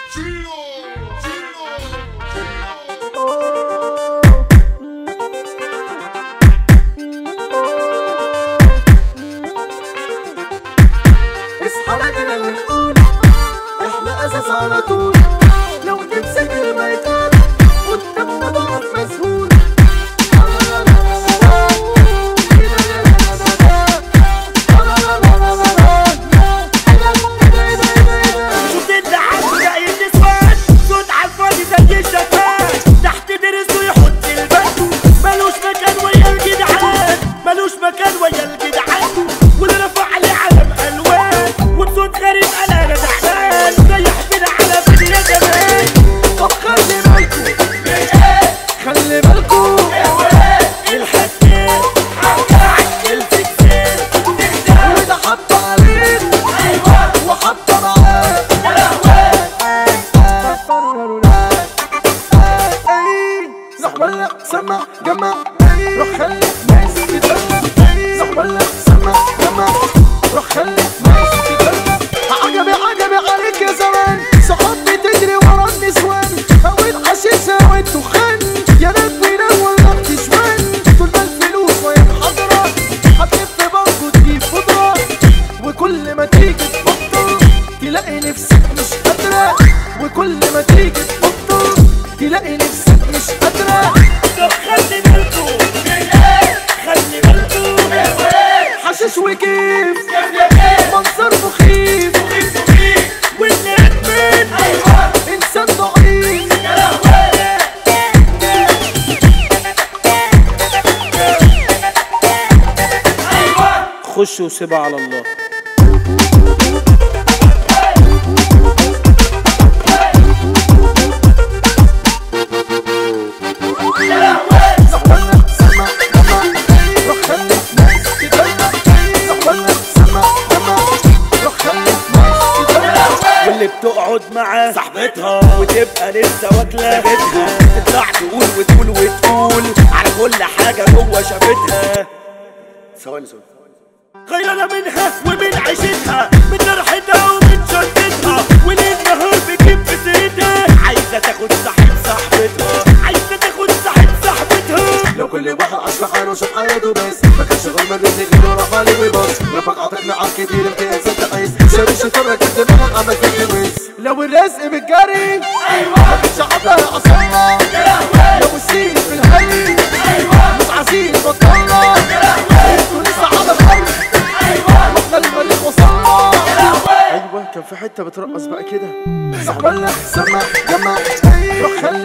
اصحى راجل ونقول احنا اساس على طول، لو تمسك الميدان قدامنا ضعف مسهول. شفت اللي عنده زي النسوان، صوت عالفاضي زي الشتان، تحت درسه يحط البند، ملوش مكان ويا الجدعان، ملوش مكان ويا الجدعان، واللي رفع عليه علم الوان، وبصوت غريب قال انا زعلان، زي حبنا على فين يا جمال. طب خلي بالكوا خلي بالكوا الحكاية عجل في كتير وده حط عليك وحط معاك زحملة سمع جمع روح خلي ناس تتدلع، زحملة سمع جمع روح خلي ناس تتدلع. عجبي عليك يا زمان، صحاب بتجري ورا النسوان، هويت حشيشة والدخان، يا ناس بينام ولا بتشوان، طول ما الفلوس وهي حاضرة هتلف برضه تجيب خضرة، وكل ما تيجي تبطل تلاقي نفسك مش قادرة، وكل ما تيجي تبطل تلاقي نفسك مش قادرة. طب خلي بالكوا خلي بالكوا حشيش وكيف منظر مخيف واللي راكبين انسان ضعيف. خش وسيبها على الله. زحملة سمع جمع روح خلي ناس تتدلع، زحملة سمع جمع روح خلي ناس تتدلع. واللي بتقعد معاه صاحبتها وتبقى لسه واكله بيتها، تطلع تقول على كل حاجه جوه شافتها. ثواني غيرانه منها ومن عيشتها، من جرحتها ومن شدتها، وليل نهار بتجيب في سيرتها، عايزه تاخد صاحبتها، عايزه تاخد صاحبتها. لو كل واحد عاش في حاله وشاف حياته بس، ما كانش غير ما الرزق غيره راح عليه ويبص، ربك عطاك نعم كتير انت انسان تقيس، شاري الشيطان ركبت دماغك عملت تلويس. لو الرزق متجري ما كانش عطاها عصانا، لو السين في الهي مش عايزين بطلنا، انتوا لسه على الارض واحنا المريخ وصلنا. ايوه كان في حته بترقص بقى كده. زحملة سمع جمع روح خلي